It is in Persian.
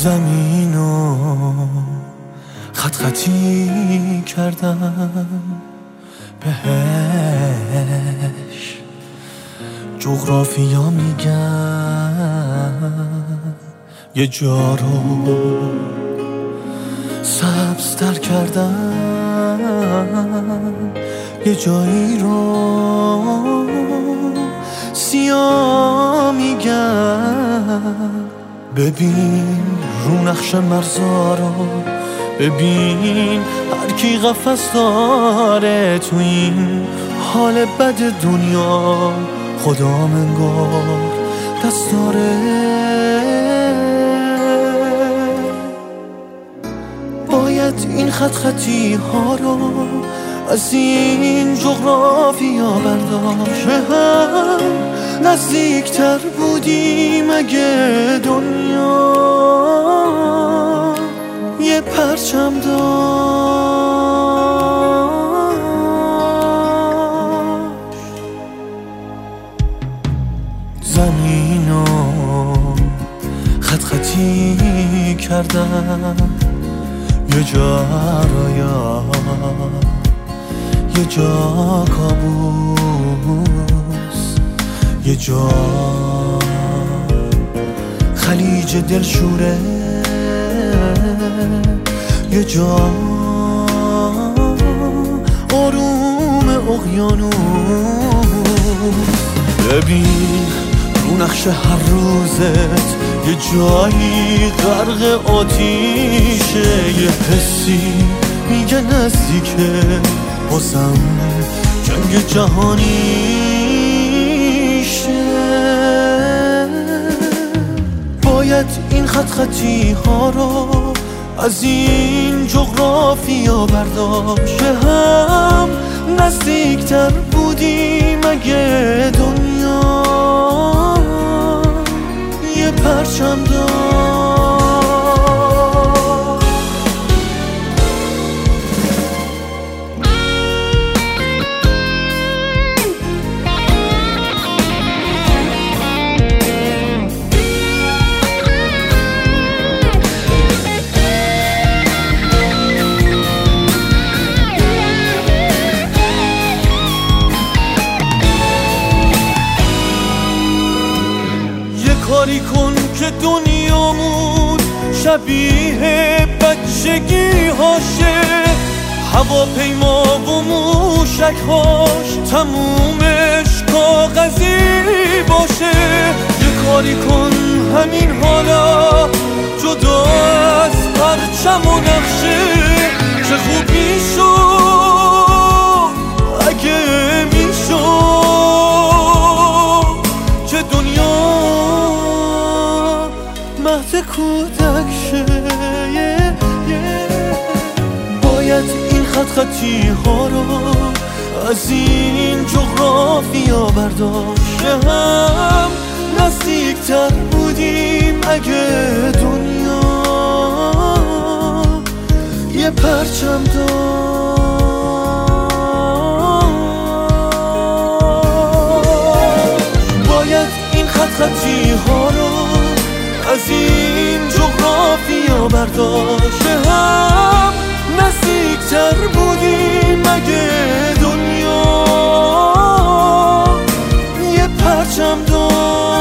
زمینو خط خطی کردم بهش، جغرافیا میگن یه جا رو سبزتر کردم، یه جایی رو سیاه میگن. ببین رو نقش مرزا رو، ببین هر کی قفس داره تو این حال بد دنیا. خدا انگار دست داره، باید این خط خطی ها رو از این جغرافیا برداشت. به هم نزدیکتر بودیم اگه دنیا یه پرچم داشت. زمینو خط خطی کردم، یه جا رویا، یه جا کابوس، یه جا خلیج دلشوره، یه جا آروم اقیانوس. ببین رو نقش هر روزت یه جایی غرق آتیشه، یه حسی میگه نزدیکه، بازم جنگ جهانیشه. باید این خط خطی ها رو از این جغرافیا برداشت. به هم نزدیکتر بودیم اگه دنیا یه پرچم داشت. کاری کن که دنیامون شبیه بچگی هاشه، هواپیما و موشک هاش تمومش کاغذی باشه. یه کاری کن همین حالا جدا از پرچم و نقشه، چه خوب میشد اگه میشد که دنیا مهد کودک شه. باید این خط خطی ها رو از این جغرافیا برداشت. هم نزدیکتر بودیم اگه دنیا یه پرچم داشت. باید این خط خطی ها رو از این جغرافیا برداشت. هم نزدیکتر بودیم اگه دنیا یه پرچم داشت.